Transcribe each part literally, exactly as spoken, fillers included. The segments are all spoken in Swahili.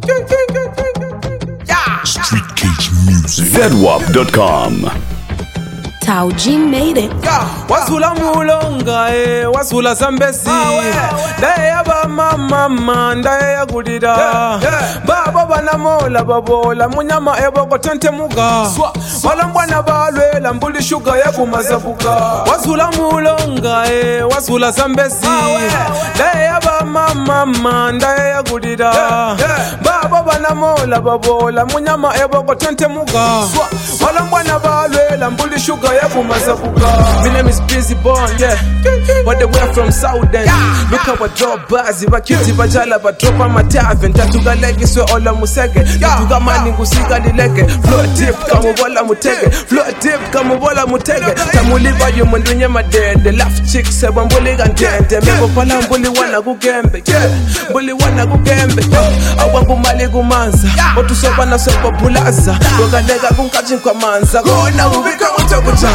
Street Cage Music. Zedwap dot com. Tauji made it. Wasula mulonga e, wasula zambesi. Dae yaba mama manda ya gudida. Baba bana mola babola, munyama ebo kotente muga. Walambwana balwe, lambuli shuga ya kumazabuka. Wasula mulonga e, wasula zambesi. Dae yaba mama manda ya gudida. Baba bana mola babola, munyama ebo kotente muga. Walambwana balwe, lambuli shuga ya kumazabuka. My name is Busy Born, yeah. But the way from Southern. Look how I drop bars, if I cutie bajala, but drop on my tavern. Tatuga legi swe ola musege. Tatuga mani ngusiga nilege. Flow dip, kamu bola mutege. Flow dip, kamu bola mutege. Tamuliba yu mundunye madende. Laugh chicks, seba mbuli gantende. Mego pala mbuli wana kugembe. Mbuli wana kugembe. Awangu mali gumanza. Otu soba na soba bulaza. Roga lega kunkaji kwa manza. Gona ubika utakucha.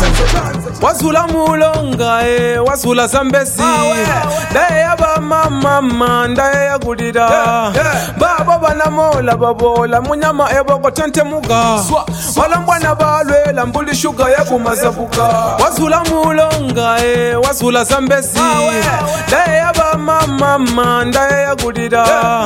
Wasula mulonga e, wasula zambesi. Dae yaba mama manda ya gudida. Baba bana mola babola, munyama ebo kotente muga. Walambwana balwe, lambuli shuga ya kumazabuka. Wasula mulonga e, wasula zambesi. Dae yaba mama manda ya gudida.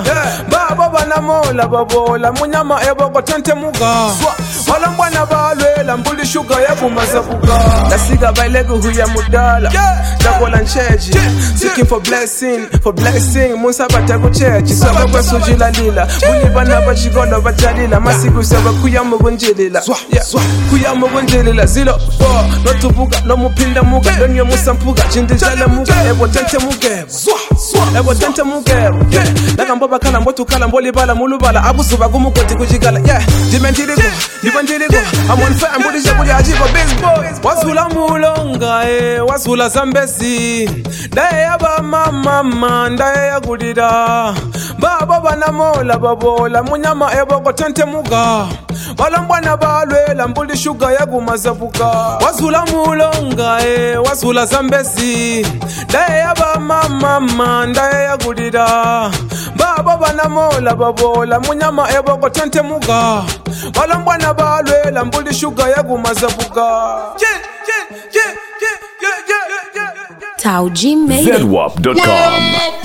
Baba bana mola babola, munyama ebo kotente muga. Walambwana balwe, lambuli shuga ya kumazabuka. Nasiga bailegu huya mudala. Dabola ncheji. Seeking for blessing, for blessing. Munsa bataku cheji. Saba kwa sujila lila. Muli bana bachigono bajalila. Masiku saba kuya mugunjilila. Kuya mugunjilila. Zilo four. No tubuga, no mupinda muga. Donyo musampuga. Jindijala muga. Ebo tente mugebo. Ebo tente mugebo. Naka mboba kala mbotu kala mboli bala mulubala. Abusuba gumukoti kujigala. Yeah. Dimendirigo. Dimendirigo. I'm on fire. Mbudi jabudi ajiba baseball. Wasula mulonga e, wasula zambesi. Dae yaba mama manda ya gudida. Baba bana mola babola, munyama ebo kotente muga. Walambwana balwe, lambuli shuga ya kumazabuka. Wasula mulonga e, wasula zambesi. Dae yaba mama manda ya gudida. Baba bana mola babola, munyama ebo kotente muga. Walambwana balwe, lambuli shuga ya kumazabuka. Tauji made it. Zedwap dot com.